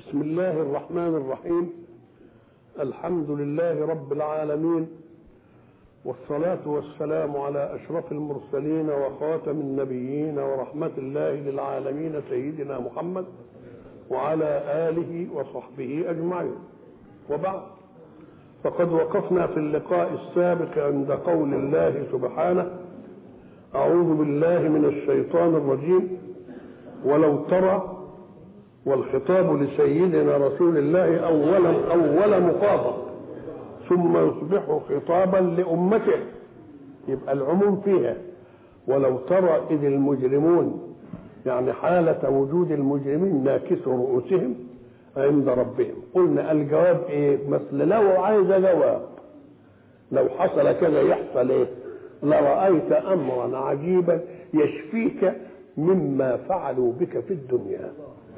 بسم الله الرحمن الرحيم. الحمد لله رب العالمين، والصلاة والسلام على أشرف المرسلين وخاتم النبيين ورحمة الله للعالمين سيدنا محمد وعلى آله وصحبه أجمعين. وبعد، فقد وقفنا في اللقاء السابق عند قول الله سبحانه: أعوذ بالله من الشيطان الرجيم. ولو ترى، والخطاب لسيدنا رسول الله أول مخاطب، ثم يصبح خطابا لأمته، يبقى العموم فيها. ولو ترى إذ المجرمون، يعني حالة وجود المجرمين ناكسوا رؤوسهم عند ربهم. قلنا الجواب إيه؟ مثل لو عايز جواب، لو حصل كذا يحصل إيه؟ لرأيت أمرا عجيبا يشفيك مما فعلوا بك في الدنيا.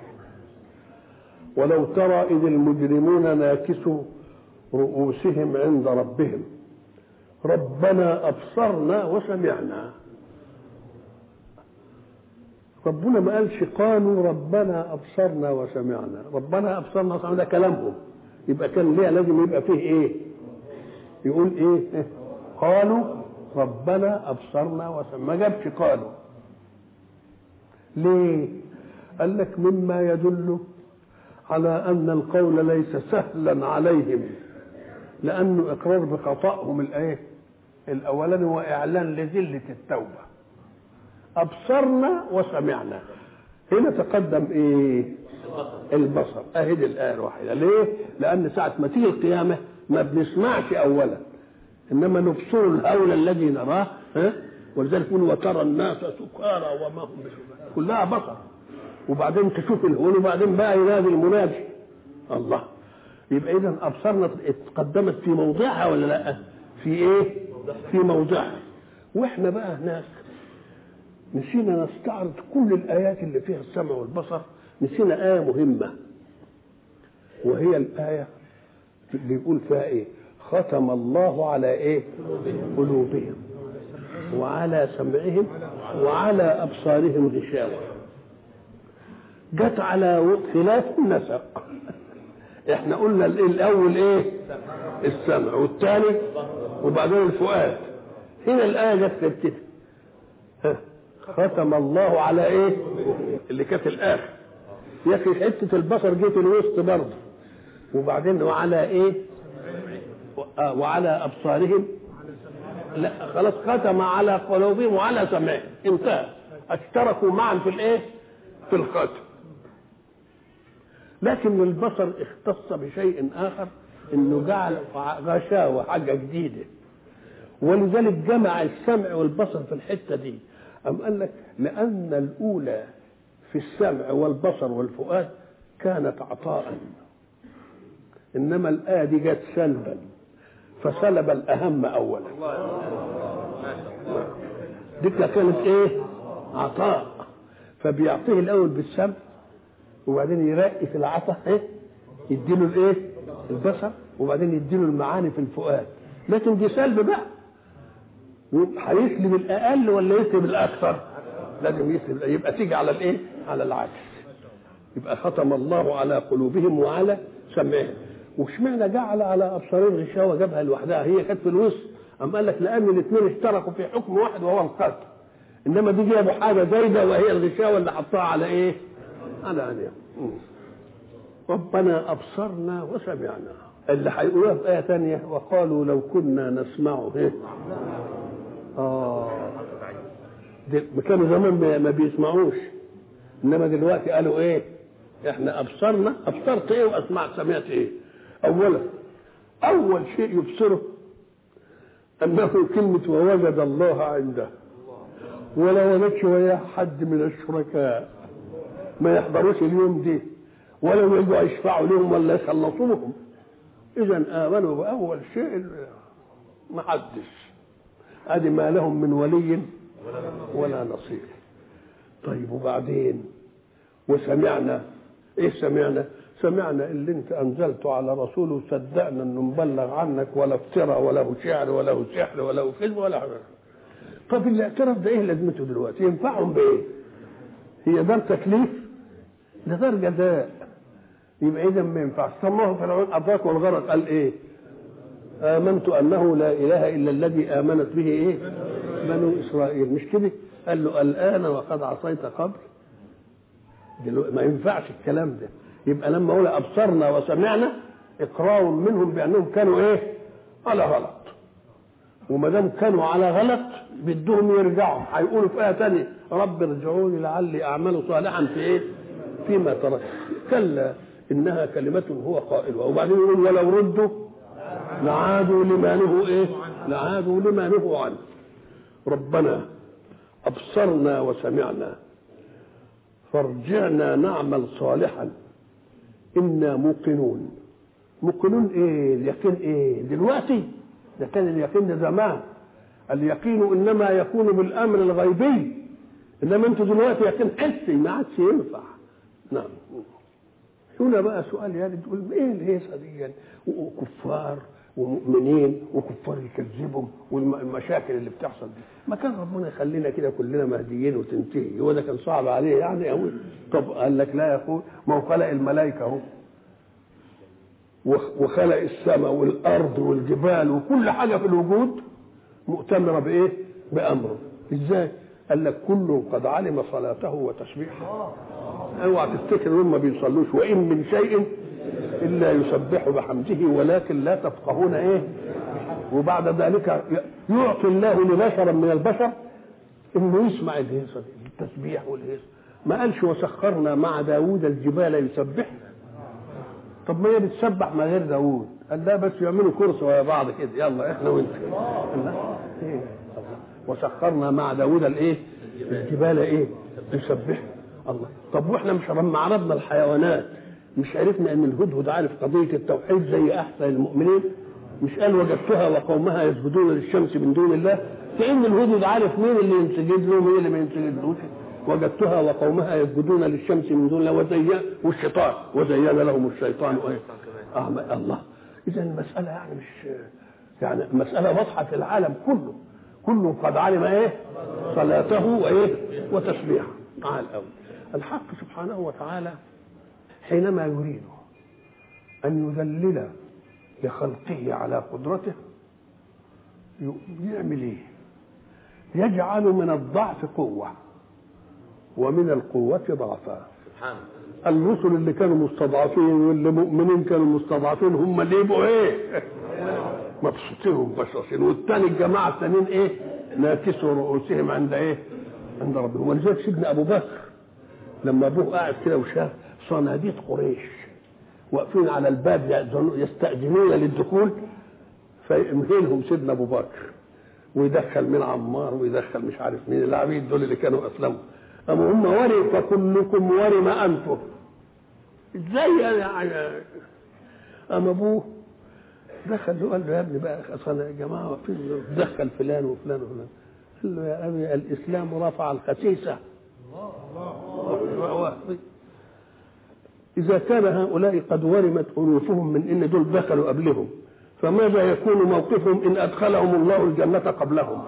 ولو ترى إذ المجرمون ناكسوا رؤوسهم عند ربهم ربنا أبصرنا وسمعنا. ربنا ما قالش قالوا ربنا أبصرنا وسمعنا. ربنا أبصرنا وسمعنا ده كلامهم، يبقى كان ليه لازم يبقى فيه إيه؟ يقول إيه؟ قالوا ربنا أبصرنا وسمعنا. ما جابش قالوا. ليه؟ قال لك مما يدل على أن القول ليس سهلا عليهم، لأنه إقرار بخطأهم الأولاني وإعلان لذلة التوبة. أبصرنا وسمعنا، هنا تقدم إيه؟ البصر. أهد الآية الواحدة. ليه؟ لأن ساعة ما تيجي القيامة ما بنسمعش أولا، إنما نبصر الهول الذي نراه. ولذلك يقول وترى الناس سكارى وما هم بسكارى، كلها بصر. وبعدين تشوف الهول، وبعدين بقى ينادي المنادي الله. يبقى إذا أبصرنا اتقدمت في موضعها ولا لا؟ في إيه؟ في موضعها. وإحنا بقى هناك نسينا نستعرض كل الآيات اللي فيها السمع والبصر. نسينا آية مهمة، وهي الآية اللي يقول فيها إيه؟ ختم الله على إيه؟ قلوبهم وعلى سمعهم وعلى أبصارهم غشاوة. جت على خلاف النسق. احنا قلنا الاول ايه؟ السمع، والثاني وبعدين الفؤاد. هنا الايه جت كده ختم الله على ايه؟ اللي كانت الاخر. يا اخي حته البصر جت الوسط برضه، وبعدين وعلى ايه؟ وعلى ابصارهم. لا خلاص، ختم على قلوبهم وعلى سمعهم، انتهى. اشتركوا معا في الايه؟ في الختم. لكن البصر اختص بشيء آخر، انه جعل غشاوة، حاجة جديدة. ولذلك جمع السمع والبصر في الحتة دي. أم قال لك لأن الأولى في السمع والبصر والفؤاد كانت عطاء، إنما الآية دي جت سلبا، فسلب الأهم أولا. دي كانت إيه؟ عطاء، فبيعطيه الأول بالسمع، وبعدين يرقي في العطا يديله الايه؟ البصر، وبعدين يديله المعاني في الفؤاد. لكن دي سلب بقى، هيسلب الاقل ولا يسلب الاكثر؟ لازم يسلب، يبقى تيجي على الايه؟ على العكس. يبقى ختم الله على قلوبهم وعلى سمعهم. واشمعنى جعل على ابصارهم غشاوه جابها لوحدها؟ هي كانت في الوسط. أم قال لك لان الاثنين اشتركوا في حكم واحد وهو الختم، انما دي جابوا حاجه زايده وهي الغشاوه اللي حطها على ايه؟ على عينيهم. ربنا أبصرنا وسمعنا. اللي هيقولوها في آية ثانية وقالوا لو كنا نسمع كانوا زمان ما بيسمعوش، إنما دلوقتي قالوا إيه؟ إحنا أبصرنا. أبصرت إيه وأسمعت سمعت إيه؟ أولا أول شيء يبصره أنه كلمة ووجد الله عنده، ولا وجدش وياه حد من الشركاء ما يحضروش اليوم دي، ولو يجوا يشفعوا لهم ولا يخلصوا لهم. إذا آمنوا بأول شيء ما حدش، ادي ما لهم من ولي ولا نصير. طيب وبعدين وسمعنا ايه؟ سمعنا اللي انت انزلته على رسوله، وصدقنا انه مبلغ عنك، ولا افترى ولا شعر ولا سحر ولا كذب ولا حاجه. طب الاعتراف ده ايه لازمته دلوقتي؟ ينفعهم بايه؟ هي دار تكليف؟ ده دار جزاء. يبقى اذا ما ينفعش. سماه فرعون ادراك والغرق، قال ايه؟ امنت انه لا اله الا الذي امنت به ايه؟ بنو اسرائيل. مش كده؟ قال له الان وقد عصيت قبل. ما ينفعش الكلام ده. يبقى لما اقول ابصرنا وسمعنا اقرار منهم بانهم كانوا ايه؟ على غلط. وما دام كانوا على غلط بدهم يرجعوا، هيقولوا في ايه ثانيه رب ارجعوني لعلي اعمل صالحا في ايه؟ فيما ترك. كلا انها كلمه هو قائلها. وبعدين يقول ولو ردوا لعادوا لما نهوا ايه؟ لعادوا لما نهوا عنه. ربنا ابصرنا وسمعنا فارجعنا نعمل صالحا انا موقنون. موقنون ايه؟ اليقين ايه دلوقتي؟ ده كان اليقين ده زمان. اليقين انما يكون بالامر الغيبي، انما انتوا دلوقتي يقين حسي ما عادش ينفع. نعم. هنا بقى سؤال يعني تقول ايه الهيصه دي؟ وكفار ومؤمنين وكفار يكذبهم والمشاكل اللي بتحصل دي، ما كان ربنا يخلينا كده كلنا مهديين وتنتهي؟ هو ده كان صعب عليه يعني قوي؟ طب قال لك لا يا اخوي، ما هو خلق الملائكه اهو، وخلق السماء والارض والجبال وكل حاجه في الوجود مؤتمره بايه؟ بامره. ازاي؟ قال لك كل قد علم صلاته وتسبيحه. اوعى تفتكر انهم ما بيصلوش، وان من شيء الا يسبح بحمده ولكن لا تفقهون ايه. وبعد ذلك يعطي الله لبشرا من البشر انه يسمع الهيصه التسبيح والهيصه. ما قالش وسخرنا مع داوود الجبال يسبحنا. طب ما هي بتسبح من غير داوود؟ قال لا بس يعملوا كرسي ويا بعض كده، يلا احنا وانت. إيه؟ وسخرنا مع داوود الايه؟ الجبال ايه؟ يسبح الله. طب واحنا مش لما عرضنا الحيوانات مش عرفنا ان الهدهد عارف قضيه التوحيد زي احسن المؤمنين؟ مش قال وجدتها وقومها يسجدون للشمس من دون الله؟ كأن الهدهد عارف مين اللي ينسجد له ومين اللي ما ينسجدلوش. وجدتها وقومها يسجدون للشمس من دون الله والشيطان وزين لهم الشيطان الله. اذا المساله يعني مش يعني مساله واضحه في العالم كله، كل قد علم ايه؟ صلاته وايه؟ وتسبيحه. تعال الاول الحق سبحانه وتعالى حينما يريد ان يذلل لخلقه على قدرته يعمل ايه؟ يجعل من الضعف قوه ومن القوة ضعفا. الرسل اللي كانوا مستضعفين واللي مؤمنين كانوا مستضعفين هم اللي يبقوا ايه؟ مبسوطين ومبشرين، والثاني الجماعة الثانيين ايه؟ ناكسوا رؤوسهم عند ايه؟ عند ربهم. ولذلك سيدنا ابو بكر لما ابوه قاعد كده وشاف صناديد قريش واقفين على الباب يستأذنون للدخول، فيمهلهم سيدنا ابو بكر ويدخل من عمار ويدخل مش عارف مين العبيد دول اللي كانوا اسلموا. أما هم وري فكلكم وري ما أنتم. إزاي يعني؟ أما أبوه دخل له قال له يا ابني بقى أصلا يا جماعة واقفين دخل فلان وفلان وفلان. قال له يا أبي الإسلام رفع الخسيسة. إذا كان هؤلاء قد ورمت أنوفهم من إن دول دخلوا قبلهم، فماذا يكون موقفهم إن أدخلهم الله الجنة قبلهم؟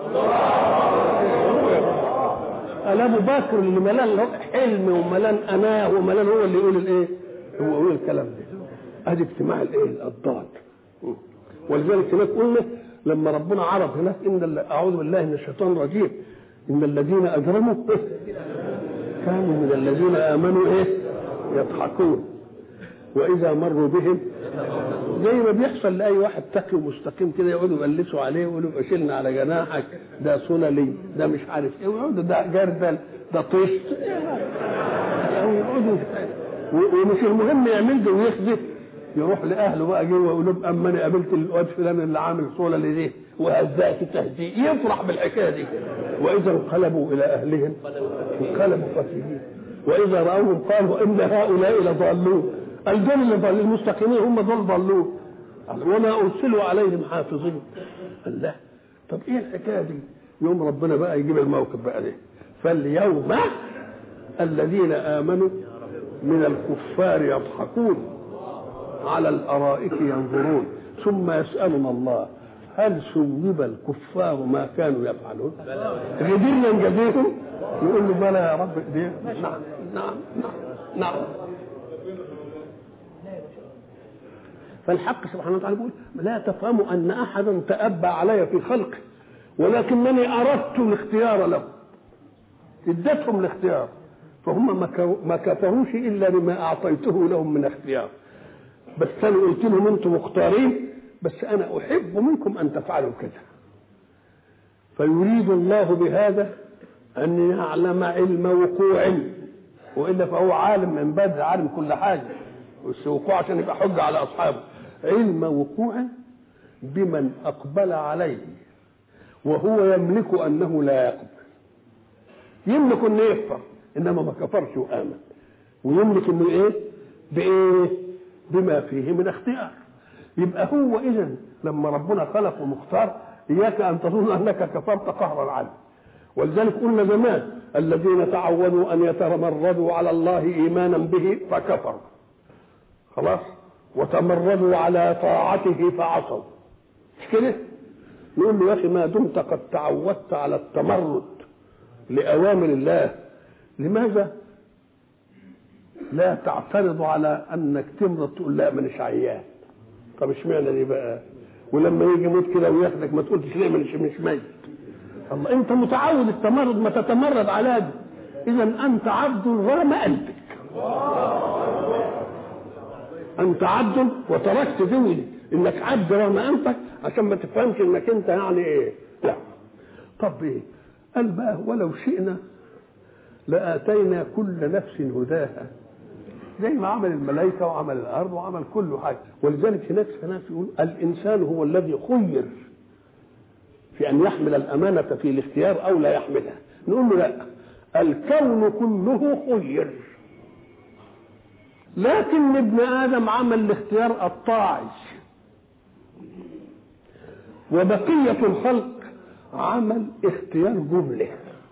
قال ابو بكر اللي ملان حلم وملان اناه وملان هو اللي يقول الايه؟ هو يقول الكلام ده. ادي اجتماع الايه؟ الضاد. ولذلك هناك قلنا لما ربنا عرض هناك ان اعوذ بالله من الشيطان الرجيم ان الذين اجرموا كانوا من الذين امنوا ايه؟ يضحكون واذا مروا بهم زي ما بيحصل لاي واحد تقي ومستقيم كده يقعدوا يقلسوا عليه ويقولوا اشيلنا على جناحك ده سللي ده مش عارف ايه ويقعدوا ده جردل ده طشت ويقعدوا ومش المهم يعمل ده ويخزف يروح لاهله بقى جوه ويقول لهم اما انا قابلت الواد فلان اللي عامل سللي دي وهزأت تهزيء يفرح بالحكايه دي. واذا انقلبوا الى اهلهم انقلبوا فكهين واذا راوهم قالوا ان هؤلاء لضالون. الدول اللي ضل المستقيمين هم دول ضلون وما ارسلوا عليهم حافظين. قال لا طب ايه الحكايه دي؟ يوم ربنا بقى يجيب الموقف بقى ده. فاليوم الذين امنوا من الكفار يضحكون على الارائك ينظرون ثم يسالون الله هل ثوب الكفار ما كانوا يفعلون؟ غدرنا نجزيهم؟ يقول له بلى يا رب ايديه. نعم نعم نعم نعم. فالحق سبحانه وتعالى يقول لا تفهموا أن أحدا تأبى علي في خلقه ولكنني أردت الاختيار له، ادتهم الاختيار، فهم ما كفروش إلا لما أعطيته لهم من اختيار. بس أنا قلت لهم أنتم مختارين، بس أنا أحب منكم أن تفعلوا كذا. فيريد الله بهذا أن يعلم علم وقوع، وإلا فهو عالم من بدر، عالم كل حاجة، بس وقوع عشان يبقى حجة على أصحابه. علم وقوع بمن أقبل عليه وهو يملك أنه لا يقبل، يملك أنه يكفر إنما ما كفرش وآمن، ويملك أنه إيه بإيه بما فيه من اختيار. يبقى هو إذن لما ربنا خلق ومختار إياك أن تظن أنك كفرت قهرا عنه. ولذلك قلنا زمان الذين تعودوا أن يتمردوا على الله إيمانا به فكفروا خلاص، وتمردوا على طاعته فعصوا، مش كده؟ نقول له يا أخي ما دمت قد تعودت على التمرد لأوامر الله، لماذا لا تعترض على أنك تمرض تقول لا مانيش عيان؟ طب اشمعنى دي بقى؟ ولما يجي موت كده وياخدك ما تقولش ليه مش ميت؟ الله، انت متعود التمرد ما تتمرد على دي، اذا انت عبد رغم انفك، انت عبد وتركت ذوي انك عبد رغم انفك عشان ما تفهمش انك انت يعني ايه. لا، طب ايه؟ قال بقى ولو شئنا لاتينا كل نفس هداها، زي ما عمل الملائكه وعمل الارض وعمل كل حاجه. ولذلك هناك ناس يقول الانسان هو الذي خير في أن يحمل الأمانة في الاختيار أو لا يحملها. نقول له لا، الكون كله خير، لكن ابن آدم عمل الاختيار الطاعي، وبقية الخلق عمل اختيار جملة،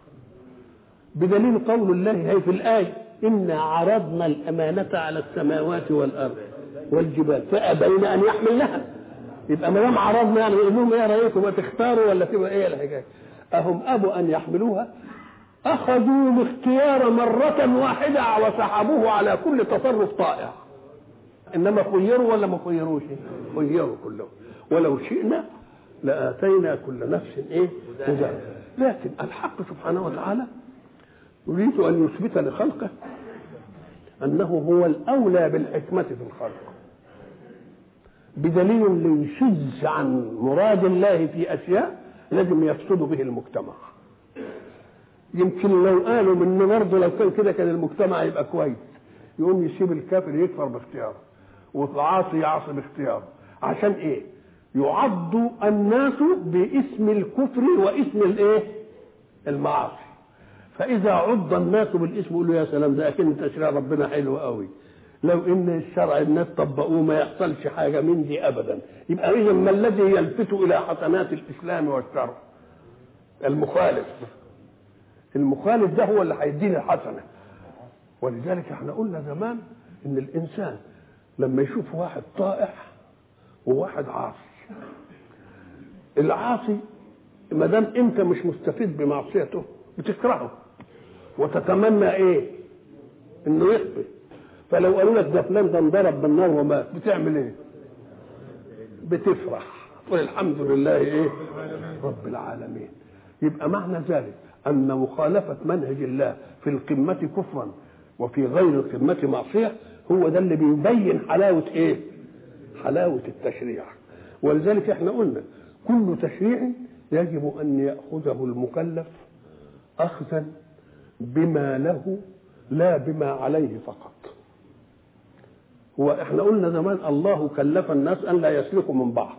بدليل قول الله هي في الآية إنا عرضنا الأمانة على السماوات والأرض والجبال فأبين أن يحملنها. يبقى ما دام عرضنا يعني نقول لهم ايه رايكم ما تختاروا ولا تبقى ايه الحكايه؟ اهم ابوا ان يحملوها، اخذوا الاختيار مره واحده وسحبوه على كل تصرف طائع. انما خيروا ولا ما خيروش؟ خيروا كلهم. ولو شئنا لاتينا كل نفس ايه هداها. لكن الحق سبحانه وتعالى يريد ان يثبت لخلقه انه هو الاولى بالحكمه في الخلق، بدليل ليشذ عن مراد الله في اشياء لازم يفسد به المجتمع. يمكن لو قالوا من برضه لو كان كده كان المجتمع يبقى كويس، يقوم يسيب الكافر يكفر باختياره والعاصي يعصي باختياره. عشان ايه؟ يعض الناس باسم الكفر واسم الايه المعاصي. فاذا عض الناس بالاسم يقولوا يا سلام ده اكن تشريع ربنا حلو قوي، لو ان الشرع الناس طبقوه ما يحصلش حاجه من دي ابدا. يبقى اذا ما الذي يلفت الى حسنات الاسلام والشرع؟ المخالف ده هو اللي هيدينا الحسنه. ولذلك احنا قلنا زمان ان الانسان لما يشوف واحد طائع وواحد عاصي، العاصي ما دام انت مش مستفيد بمعصيته بتكرهه وتتمنى ايه؟ انه يخفي. فلو قالوا لك ده فلان ده انضرب بالنار ومات، بتعمل ايه؟ بتفرح تقول الحمد لله ايه رب العالمين. يبقى معنى ذلك ان مخالفه منهج الله في القمه كفرا وفي غير القمه معصيه هو ده اللي بيبين حلاوه ايه؟ حلاوه التشريع. ولذلك احنا قلنا كل تشريع يجب ان ياخذه المكلف اخذا بما له لا بما عليه فقط. هو احنا قلنا زمان الله كلف الناس ان لا يسلكوا من بعض،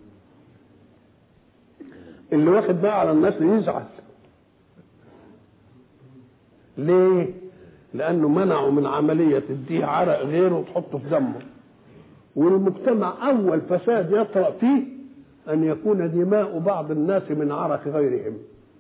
اللي واخد بقى على الناس يزعل. ليه؟ لانه منعوا من عمليه تديه عرق غيره وتحطه في دمه. والمجتمع اول فساد يطرأ فيه ان يكون دماء بعض الناس من عرق غيرهم.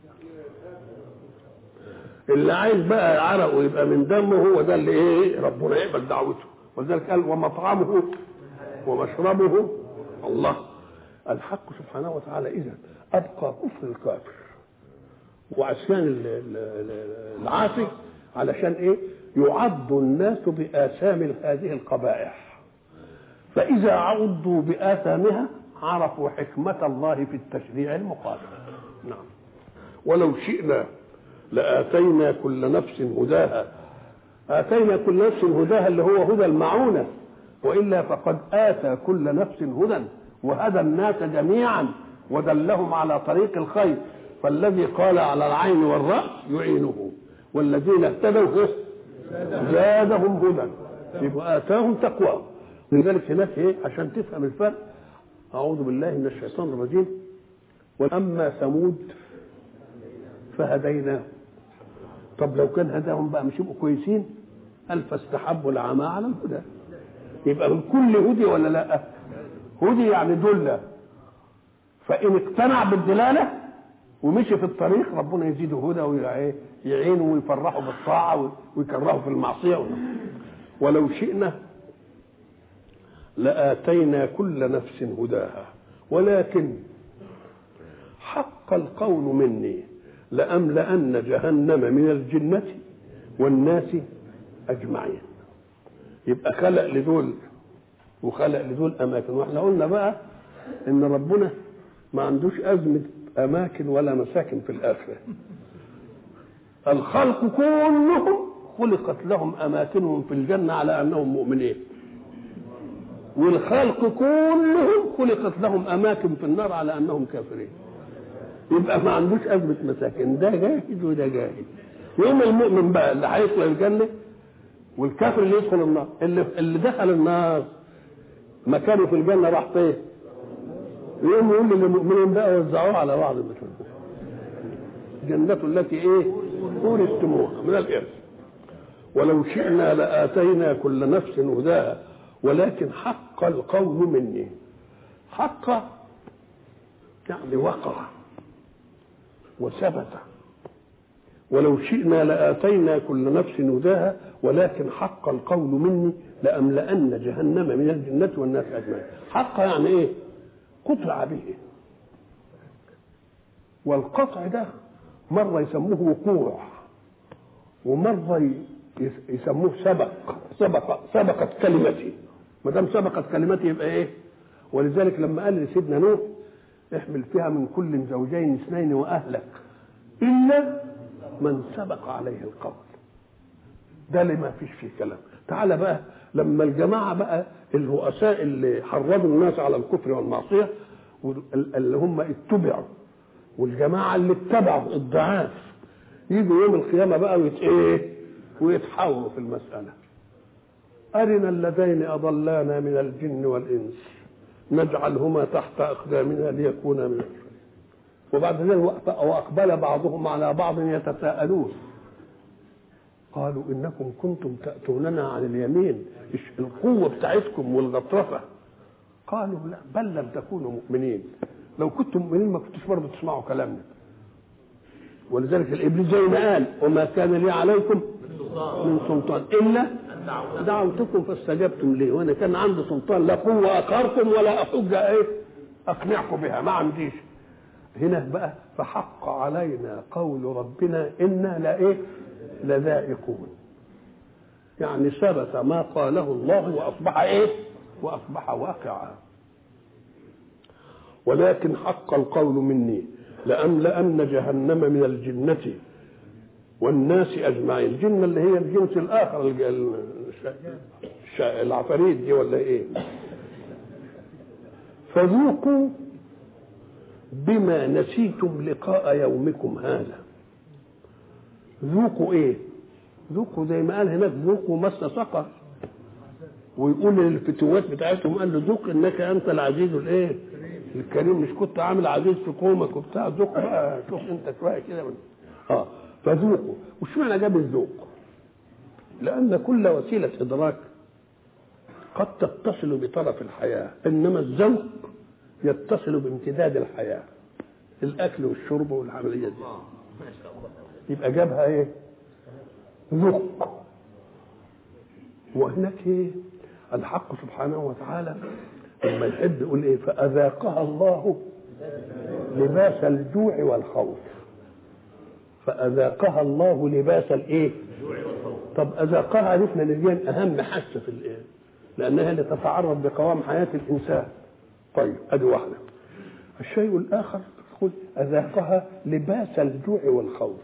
اللي عايز بقى عرقه يبقى من دمه هو ده اللي ايه ربنا يقبل دعوته. ولذلك قال ومطعمه ومشربه الله. الحق سبحانه وتعالى اذا ابقى كفر الكافر وعصيان العاصي علشان ايه؟ يعض الناس بآثام هذه القبائح. فإذا عضوا بآثامها عرفوا حكمة الله في التشريع المقابل. نعم. ولو شئنا لآتينا كل نفس هداها. آتينا كل نفس هداها اللي هو هدى المعونة، وإلا فقد آتى كل نفس هدى وهدى الناس جميعا ودلهم على طريق الخير. فالذي قال على العين والرأس يعينه، والذين اهتدوا زادهم هدى، يبقى آتاهم تقوى. لذلك هناك ايه عشان تفهم الفرق؟ أعوذ بالله من الشيطان الرجيم. وأما ثمود فهديناهم. طب لو كان هداهم بقى مش يبقوا كويسين؟ قال فاستحبوا العمى على الهدى. يبقى من كل هدي ولا لا؟ هدي يعني دلة، فإن اقتنع بالدلالة ومشي في الطريق ربنا يزيده هدى ويعينه ويفرحه بالطاعة ويكرهه في المعصية. ولو شئنا لآتينا كل نفس هداها ولكن حق القول مني لأملأن جهنم من الجنة والناس أجمعين. يبقى خلق لدول وخلق لدول أماكن. واحنا قلنا بقى إن ربنا ما عندوش أزمة أماكن ولا مساكن في الآخرة. الخلق كلهم خلقت لهم أماكنهم في الجنة على أنهم مؤمنين، والخلق كلهم خلقت لهم أماكن في النار على أنهم كافرين. يبقى ما عندوش أزمة مساكن، ده جاهز وده جاهز. يوم المؤمن بقى اللي هيدخل الجنة والكافر اللي يدخل النار، اللي دخل النار مكانه في الجنة راح فين؟ يوم يقول للمؤمنين بقى وزعوه على بعض المكان. جنة التي ايه؟ أورثتموها من الإرث. ولو شئنا لآتينا كل نفس هداها ولكن حق القول مني. حق يعني وقع وثبت. ولو شئنا لآتينا كل نفس هداها ولكن حق القول مني لأملأن جهنم من الجنة والناس أجمعين. حق يعني ايه؟ قطع به. والقطع ده مرة يسموه وقوع ومرة يسموه سبقت كلمتي. ما دام سبقت كلمتي يبقى ايه؟ ولذلك لما قال لسيدنا نوح احمل فيها من كل زوجين اثنين واهلك الا من سبق عليه القول. ده اللي ما فيش فيه كلام. تعال بقى لما الجماعه بقى الرؤساء اللي حرضوا الناس على الكفر والمعصيه اللي هم اتبعوا والجماعه اللي اتبعوا الضعاف يجوا يوم القيامه بقى ويتحاوروا في المساله. أرنا اللذين أضلانا من الجن والإنس نجعلهما تحت أقدامنا ليكونا من الشيطان. وبعد ذلك وأقبل بعضهم على بعض يتساءلون قالوا إنكم كنتم تأتوننا عن اليمين، القوة بتاعتكم والغطرفة. قالوا لا بل لم تكونوا مؤمنين، لو كنتم مؤمنين ما كنتوش برضه تسمعوا كلامنا. ولذلك الإبليس زي ما قال وما كان لي عليكم من سلطان إلا دعوتكم فاستجبتم لي، وانا كان عندي سلطان لا قوه اقهركم ولا احج اقنعكم بها، ما عنديش. هنا بقى فحق علينا قول ربنا انا لذائقون. يعني ثبت ما قاله الله واصبح واقعا. ولكن حق القول مني لأملأن جهنم من الجنة والناس أجمعين. الجن اللي هي الجنس الآخر العفاريت دي ولا إيه؟ فذوقوا بما نسيتم لقاء يومكم هذا. ذوقوا إيه؟ ذوقوا زي ما قال هناك ذوقوا مس سقر. ويقول للفتوات بتاعتهم قال له ذوق إنك أنت العزيز الكريم. مش كنت عامل عزيز في قومك وبتاع؟ ذوق بقى، شوف أنت شوية كده فذوقوا. وش معنى جاب الذوق؟ لأن كل وسيلة إدراك قد تتصل بطرف الحياة، إنما الذوق يتصل بامتداد الحياة، الأكل والشرب والعملية دي. يبقى جابها ذوق. وهناك الحق سبحانه وتعالى لما يحب يقول فأذاقها الله لباس الجوع والخوف. فأذاقها الله لباس الجوع والخوف. طب أذاقها عرفنا ان دي اهم حاسه لأنها اللي تتعرض بقوام حياة الإنسان. طيب ادي واحده. الشيء الاخر يقول اذاقها لباس الجوع والخوف.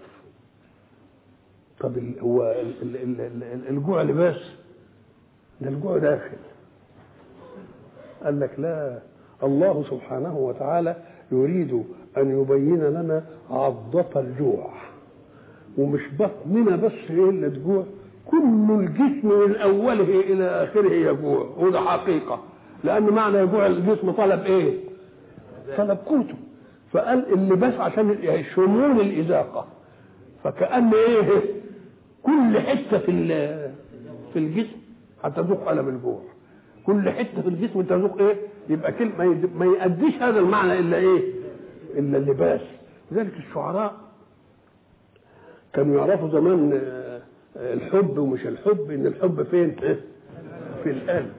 طب هو الجوع لباس؟ ده الجوع داخل. قال لك لا، الله سبحانه وتعالى يريد ان يبين لنا عضة الجوع، ومش بطننا بس هي اللي تجوع، كل الجسم من اوله الى اخره يجوع، وده حقيقه، لأن معنى يجوع الجسم طلب إيه؟ طلب قوته. فقال اللباس عشان شمول الإذاقة، فكأن إيه؟ كل حتة في الجسم هتذوق ألم الجوع، كل حتة في الجسم تذوق إيه؟ يبقى كلمة ما يأديش هذا المعنى إلا إيه؟ إلا اللباس. لذلك الشعراء كانوا يعرفوا زمان الحب ومش الحب، إن الحب فين؟ في القلب.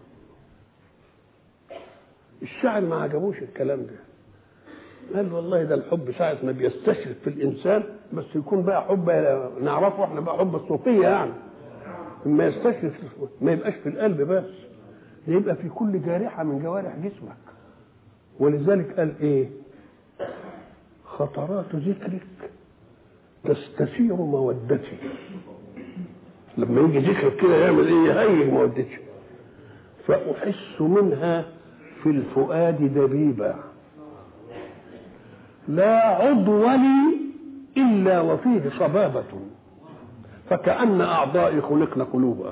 الشاعر ما عجبوش الكلام ده، قال والله ده الحب ساعة ما بيستشرف في الإنسان، بس يكون بقى حب نعرفه احنا بقى حب الصوفية، يعني ما يستشرف ما يبقاش في القلب بس، يبقى في كل جارحة من جوارح جسمك. ولذلك قال ايه؟ خطرات ذكرك تستثير مودتي. لما يجي ذكرك كده يعمل ايه؟ يهيج مودتي. فأحس منها في الفؤاد دبيبا لا عضو لي إلا وفيه صبابة، فكأن أعضائي خلقن قلوبا.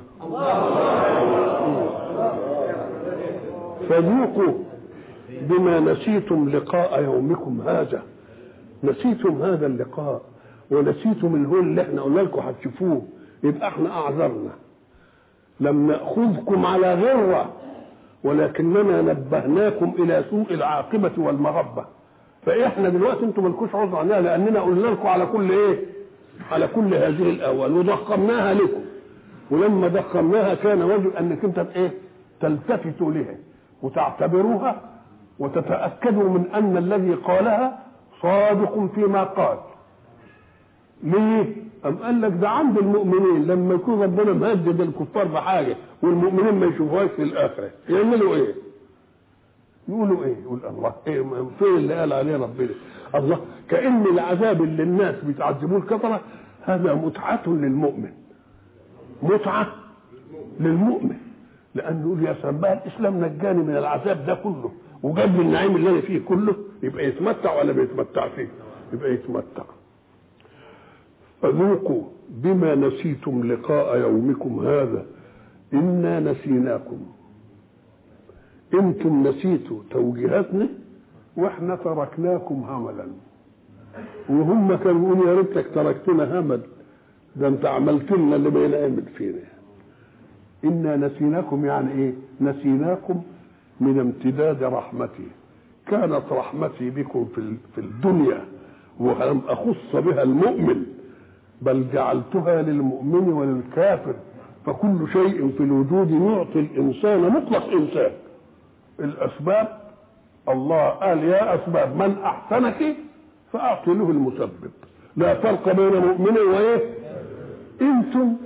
فذوقوا بما نسيتم لقاء يومكم هذا. نسيتم هذا اللقاء ونسيتم الهول اللي احنا قلنا لكم هتشوفوه، يبقى احنا أعذرنا، لم نأخذكم على غرة، ولكننا نبهناكم الى سوء العاقبه والمغبه. فاحنا دلوقتي انتم مالكوش عذر عنها، لاننا قلنا لكم على كل ايه؟ على كل هذه الاول وضخمناها لكم، ولما ضخمناها كان واجب انك انت ايه؟ تلتفتوا لها وتعتبروها وتتاكدوا من ان الذي قالها صادق فيما قال. ليه؟ أم قال لك ده عند المؤمنين لما يكون ربنا مهدد الكفار بحاجه والمؤمنين ما يشوفوهاش في الاخره يعملوا ايه؟ يقولوا ايه؟ يقول الله ايه فين اللي قال عليه ربنا؟ الله كأن العذاب اللي الناس بيتعذبوه الكفره هذا متعة للمؤمن، متعة للمؤمن، لأنه يقول يا سلام بقى الإسلام نجاني من العذاب ده كله وجاب لي النعيم اللي أنا فيه كله، يبقى يتمتع ولا بيتمتع فيه؟ يبقى يتمتع. فذوقوا بما نسيتم لقاء يومكم هذا إنا نسيناكم. انتم نسيتوا توجيهاتنا واحنا تركناكم هملا، وهم كانوا يقولوا يا ريتك تركتنا همل، ده انت عملت لنا اللي ما ينعمل فينا. انا نسيناكم يعني ايه؟ نسيناكم من امتداد رحمتي. كانت رحمتي بكم في الدنيا ولم اخص بها المؤمن، بل جعلتها للمؤمن وللكافر، فكل شيء في الوجود يعطي الانسان مطلق انسان. الاسباب الله قال يا اسباب من احسنك فاعطي له المسبب، لا فرق بين مؤمن وايه. انتم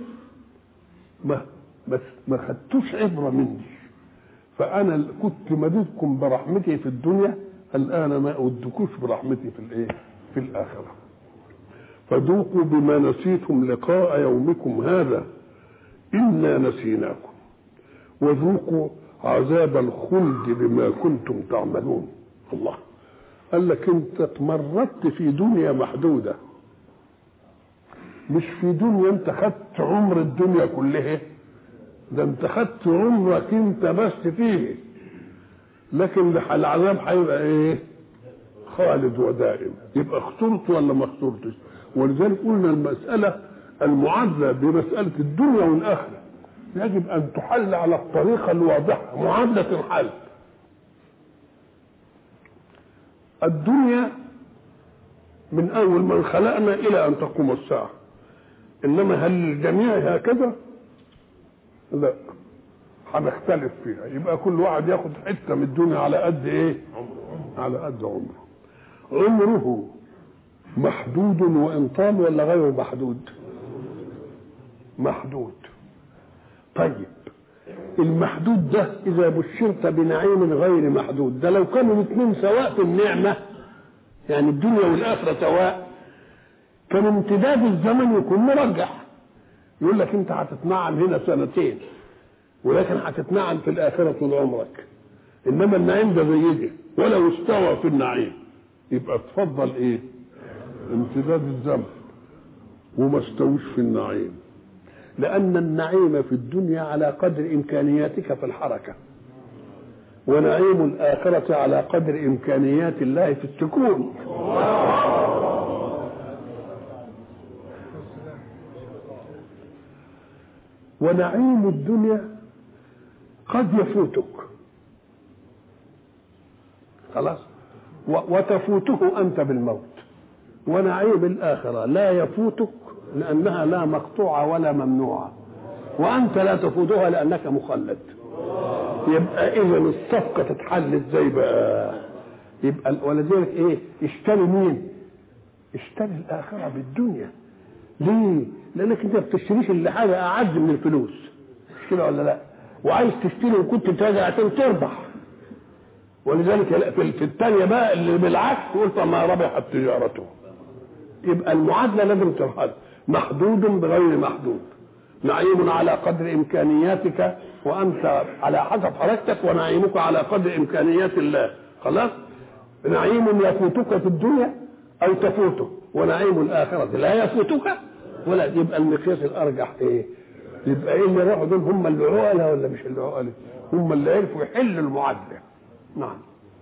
ما خدتوش عبره مني، فانا كنت مددكم برحمتي في الدنيا، الان ما اودكوش برحمتي في الايه؟ في الاخره. فذوقوا بما نسيتم لقاء يومكم هذا انا نسيناكم وذوقوا عذاب الخلد بما كنتم تعملون. الله قال لك انت اتمردت في دنيا محدودة، مش في دنيا انت خدت عمر الدنيا كلها، ده انت خدت عمرك انت بس فيه، لكن العذاب هيبقى ايه؟ خالد ودائم. يبقى اخترت ولا ما اخترتش؟ ولذلك قلنا المسألة المعادلة بمسألة الدنيا والآخرة يجب أن تحل على الطريقة الواضحة، معادلة الحل. الدنيا من أول من خلقنا إلى أن تقوم الساعة، إنما هل الجميع هكذا؟ لا، هنختلف فيها. يبقى كل واحد ياخد حتة من الدنيا على قد إيه؟ على قد عمره. عمره محدود وإن طال ولا غير محدود؟ محدود. طيب المحدود ده إذا بشرت بنعيم غير محدود، ده لو كانوا الاثنين سواء في النعمة، يعني الدنيا والآخرة سواء، كان امتداد الزمن يكون مرجح. يقول لك أنت هتتنعم هنا سنتين ولكن هتتنعم في الآخرة طول عمرك، إنما النعيم ده زي ده ولو استوى في النعيم يبقى تفضل إيه؟ امتداد الزمن وما استوش في النعيم، لأن النعيم في الدنيا على قدر إمكانياتك في الحركة، ونعيم الآخرة على قدر إمكانيات الله في السكون. ونعيم الدنيا قد يفوتك خلاص وتفوته أنت بالموت، ونعيم الآخرة لا يفوتك لأنها لا مقطوعة ولا ممنوعة، وأنت لا تفوتها لأنك مخلد. يبقى إذا الصفقة تتحل إزاي بقى؟ يبقى ولذلك إيه؟ اشتري مين؟ اشتري الآخرة بالدنيا. ليه؟ لأنك أنت بتشتريش اللي حاجة أعز من الفلوس، مش كده ولا لا؟ وعايز تشتري وكنت تاجر عشان تربح. ولذلك في الثانية بقى اللي بالعكس تقول فما ربحت تجارته. يبقى المعادلة لازم ترحل، محدود بغير محدود، نعيم على قدر إمكانياتك وأنت على حسب حركتك، ونعيمك على قدر إمكانيات الله. خلاص؟ نعيم يفوتك في الدنيا أو تفوته، ونعيم الآخرة لا يفوتك ولا. يبقى المقياس الأرجح إيه؟ يبقى إيه اللي راحوا دول؟ هم اللي عقلة ولا مش اللي عقلة؟ هم اللي عرفوا يحلوا المعادلة. نعم.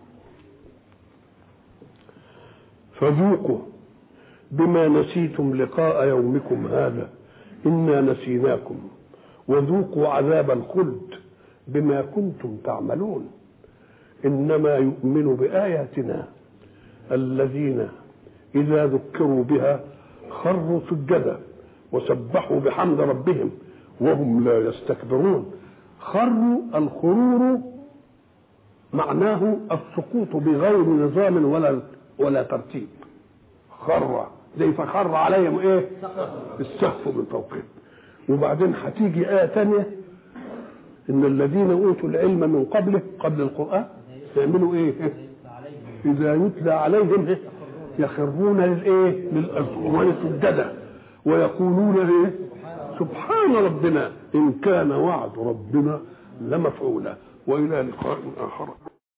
فذوقوا بما نسيتم لقاء يومكم هذا إنا نسيناكم وذوقوا عذاب الخلد بما كنتم تعملون إنما يؤمن بآياتنا الذين إذا ذكروا بها خروا سجدا وسبحوا بحمد ربهم وهم لا يستكبرون. خروا، الخرور معناه السقوط بغير نظام ولا ترتيب. خر زي فخر عليهم ايه؟ السقف من فوقهم. وبعدين هتيجي آية تانية إن الذين أوتوا العلم من قبله قبل القرآن يعملوا إيه؟ إذا يتلى عليهم يخرون للإيه؟ للأذقان سجدا ويقولون إيه؟ سبحان ربنا إن كان وعد ربنا لمفعولا. وإلى لقاء آخر.